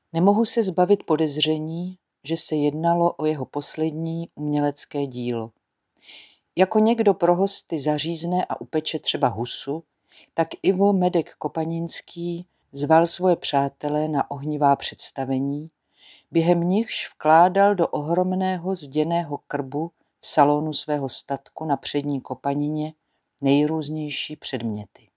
Nemohu se zbavit podezření, že se jednalo o jeho poslední umělecké dílo. Jako někdo pro hosty zařízne a upeče třeba husu, tak Ivo Medek Kopaninský zval svoje přátele na ohnivá představení, během nichž vkládal do ohromného zděného krbu v salonu svého statku na přední Kopanině nejrůznější předměty.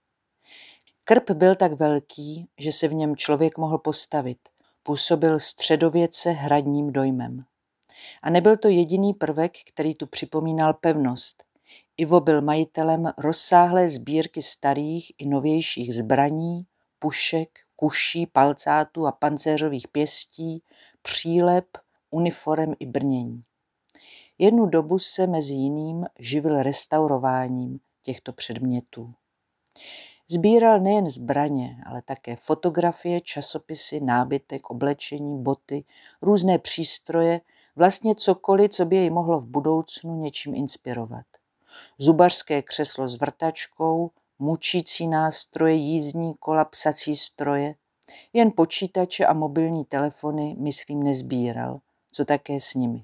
Krb byl tak velký, že se v něm člověk mohl postavit, působil středověce hradním dojmem. A nebyl to jediný prvek, který tu připomínal pevnost. Ivo byl majitelem rozsáhlé sbírky starých i novějších zbraní, pušek, kuší, palcátů a pancéřových pěstí, přílep, uniforem i brnění. Jednu dobu se mezi jiným živil restaurováním těchto předmětů. Sbíral nejen zbraně, ale také fotografie, časopisy, nábytek, oblečení, boty, různé přístroje, vlastně cokoliv, co by jej mohlo v budoucnu něčím inspirovat. Zubařské křeslo s vrtačkou, mučící nástroje, jízdní kola, psací stroje. Jen počítače a mobilní telefony, myslím, nezbíral, co také s nimi.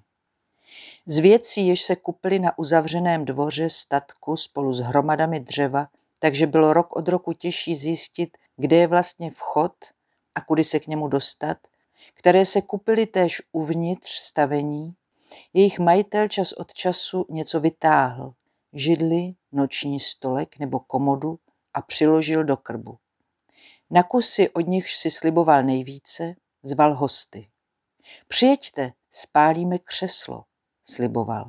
Z věcí, jež se kupily na uzavřeném dvoře statku spolu s hromadami dřeva, takže bylo rok od roku těžší zjistit, kde je vlastně vchod a kudy se k němu dostat, které se kupily též uvnitř stavení, jejich majitel čas od času něco vytáhl, židli, noční stolek nebo komodu a přiložil do krbu. Na kusy, od nichž si sliboval nejvíce, zval hosty. Přijeďte, spálíme křeslo, sliboval.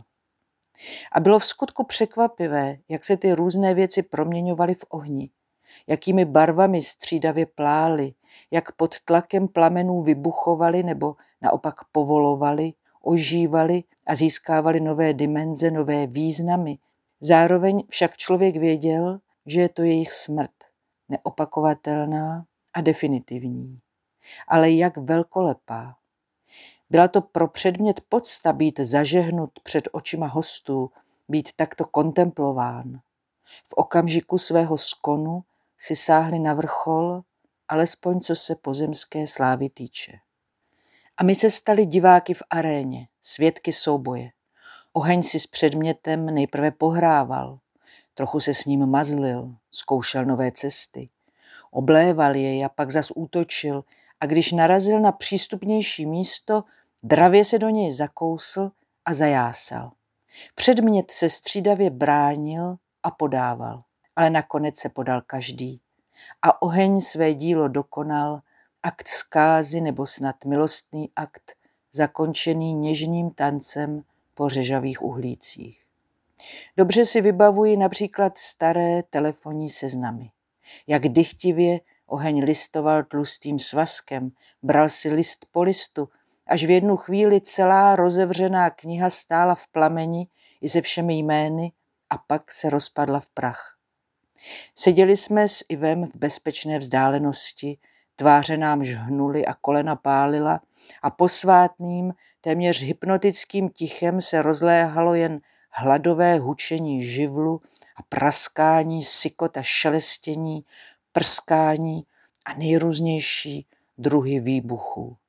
A bylo vskutku překvapivé, jak se ty různé věci proměňovaly v ohni, jakými barvami střídavě plály, jak pod tlakem plamenů vybuchovaly nebo naopak povolovaly, ožívaly a získávaly nové dimenze, nové významy. Zároveň však člověk věděl, že je to jejich smrt, neopakovatelná a definitivní. Ale jak velkolepá. Byla to pro předmět podsta být zažehnut před očima hostů, být takto kontemplován. V okamžiku svého skonu si sáhli na vrchol, alespoň co se pozemské slávy týče. A my se stali diváky v aréně, svědky souboje. Oheň si s předmětem nejprve pohrával, trochu se s ním mazlil, zkoušel nové cesty. Obléval jej a pak zas útočil a když narazil na přístupnější místo, dravě se do něj zakousl a zajásal. Předmět se střídavě bránil a podával, ale nakonec se podal každý. A oheň své dílo dokonal, akt zkázy nebo snad milostný akt, zakončený něžným tancem po řežavých uhlících. Dobře si vybavuji například staré telefonní seznamy. Jak dychtivě oheň listoval tlustým svazkem, bral si list po listu, až v jednu chvíli celá rozevřená kniha stála v plameni i se všemi jmény a pak se rozpadla v prach. Seděli jsme s Ivem v bezpečné vzdálenosti, tváře nám žhnuly a kolena pálila a posvátným, téměř hypnotickým tichem se rozléhalo jen hladové hučení živlu a praskání, sykot a šelestění, prskání a nejrůznější druhy výbuchů.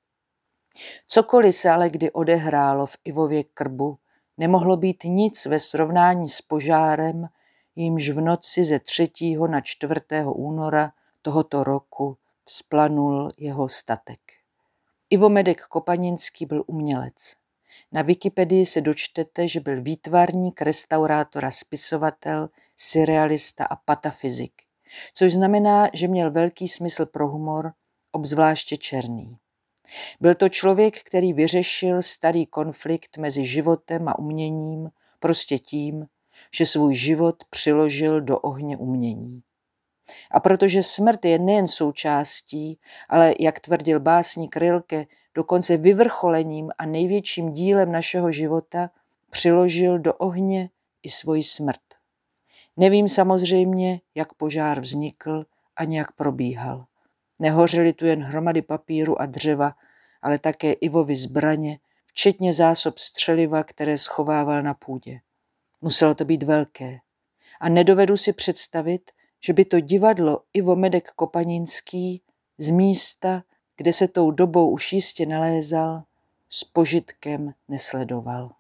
Cokoliv se ale kdy odehrálo v Ivově krbu, nemohlo být nic ve srovnání s požárem, jímž v noci ze 3. na 4. února tohoto roku vzplanul jeho statek. Ivo Medek Kopaninský byl umělec. Na Wikipedii se dočtete, že byl výtvarník, restaurátor a spisovatel, surrealista a patafyzik, což znamená, že měl velký smysl pro humor, obzvláště černý. Byl to člověk, který vyřešil starý konflikt mezi životem a uměním prostě tím, že svůj život přiložil do ohně umění. A protože smrt je nejen součástí, ale, jak tvrdil básník Rilke, dokonce vyvrcholením a největším dílem našeho života, přiložil do ohně i svoji smrt. Nevím samozřejmě, jak požár vznikl ani jak probíhal. Nehořely tu jen hromady papíru a dřeva, ale také Ivovy zbraně, včetně zásob střeliva, které schovával na půdě. Muselo to být velké. A nedovedu si představit, že by to divadlo Ivo Medek Kopaninský z místa, kde se tou dobou už jistě nalézal, s požitkem nesledoval.